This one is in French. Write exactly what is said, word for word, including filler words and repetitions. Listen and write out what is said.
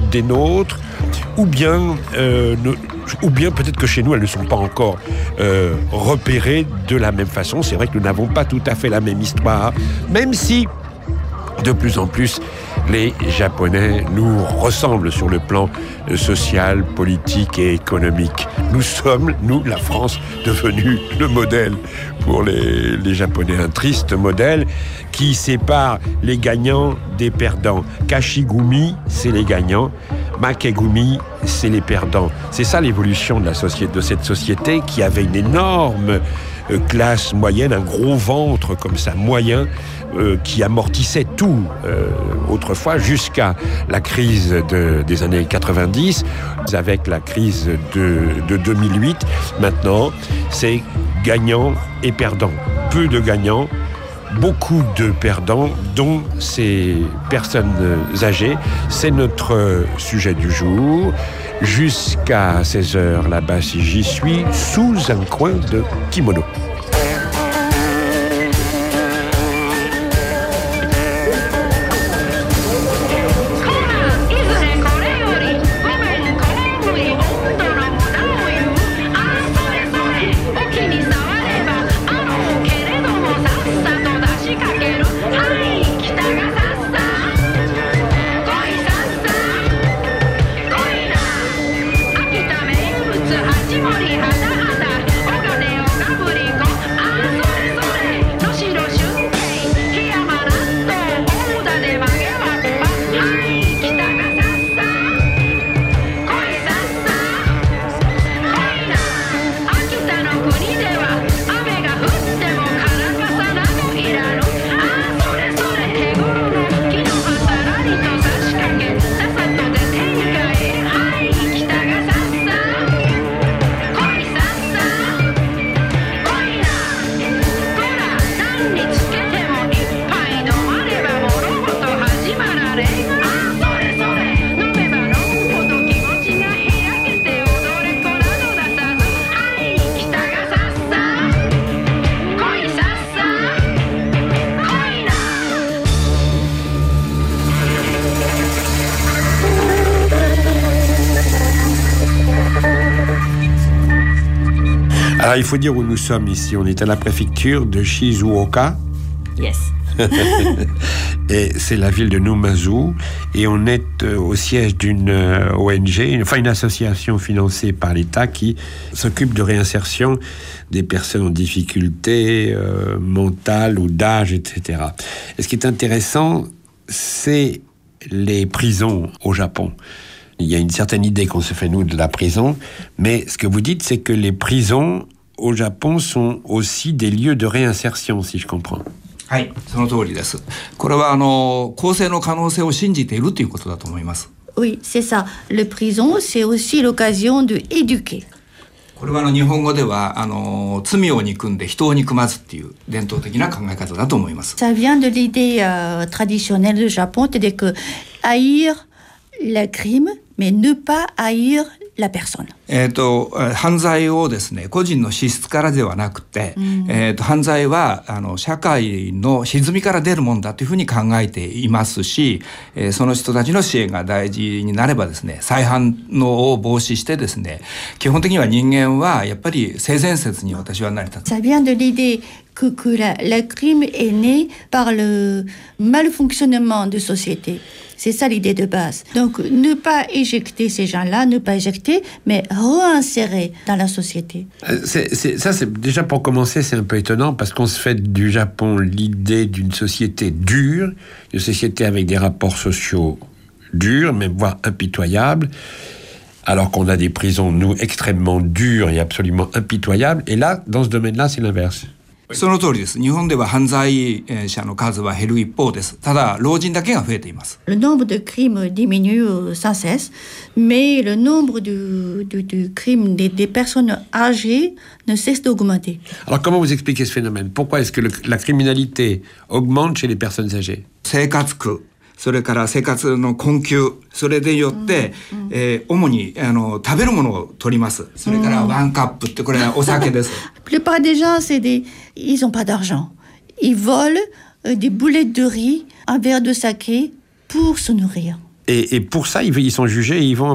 des nôtres, ou bien, euh, ne, ou bien peut-être que chez nous, elles ne sont pas encore euh, repérées de la même façon. C'est vrai que nous n'avons pas tout à fait la même histoire, même si, de plus en plus, les Japonais nous ressemblent sur le plan social, politique et économique. Nous sommes, nous, la France, devenus le modèle pour les, les Japonais. Un triste modèle qui sépare les gagnants des perdants. Kashigumi, c'est les gagnants. Makegumi, c'est les perdants. C'est ça l'évolution de, la société, de cette société qui avait une énorme euh, classe moyenne, un gros ventre comme ça, moyen, euh, qui amortissait tout euh, autrefois jusqu'à la crise de, des années quatre-vingt-dix, avec la crise de, de deux mille huit. Maintenant, c'est gagnants et perdants. Peu de gagnants, beaucoup de perdants, dont ces personnes âgées. C'est notre sujet du jour. Jusqu'à seize heures, là-bas, si j'y suis, sous un coin de kimono. Alors, il faut dire où nous sommes ici. On est à la préfecture de Shizuoka. Yes. Et c'est la ville de Numazu. Et on est au siège d'une O N G, enfin une association financée par l'État qui s'occupe de réinsertion des personnes en difficulté euh, mentale ou d'âge, et cetera. Et ce qui est intéressant, c'est les prisons au Japon. Il y a une certaine idée qu'on se fait, nous, de la prison, mais ce que vous dites, c'est que les prisons au Japon sont aussi des lieux de réinsertion, si je comprends. はい、その通りです。これはあの更生の可能性を信じているということだと思います。 Oui, c'est ça. Le prison, c'est aussi l'occasion de éduquer. これはあの日本語ではあの罪を憎んで人を憎まずっていう伝統的な考え方だと思います。 Ça vient de l'idée euh, traditionnelle du Japon, c'est-à-dire que haïr le crime, mais ne pas haïr la personne. えっと犯罪をですね個人の資質からではなくて、うん、えっと犯罪はあの社会の歪みから出るものだというふうに考えていますし、えー、その人たちの支援が大事になればですね再犯のを防止してですね基本的には人間はやっぱり性善説に私は成り立つ。 Ça vient de l'idée que, que la, la crime est né par le malfonctionnement de société. C'est ça l'idée de base. Donc, ne pas éjecter ces gens-là, ne pas éjecter, mais réinsérer dans la société. C'est, c'est, ça, c'est, déjà pour commencer, c'est un peu étonnant parce qu'on se fait du Japon l'idée d'une société dure, une société avec des rapports sociaux durs, même voire impitoyables, alors qu'on a des prisons, nous, extrêmement dures et absolument impitoyables. Et là, dans ce domaine-là, c'est l'inverse. その通りです。日本では犯罪者の数は減る一方です。ただ、老人だけが増えています。 Le nombre de crimes diminue sans cesse, mais le nombre de, de, de crimes des, des personnes âgées ne cesse d'augmenter. Alors, comment vous expliquez ce phénomène? Pourquoi est-ce que le, la criminalité augmente chez les personnes âgées? 生活苦。それから生活の困窮、それでよって、うんうんえー、主にあの食べるものを取ります。それからワンカップってこれはお酒です。 La plupart des gens, c'est des, ils ont pas d'argent. Ils volent euh, des boulettes de riz, un verre de saké pour se nourrir. Et, et pour ça, ils, ils sont jugés et ils vont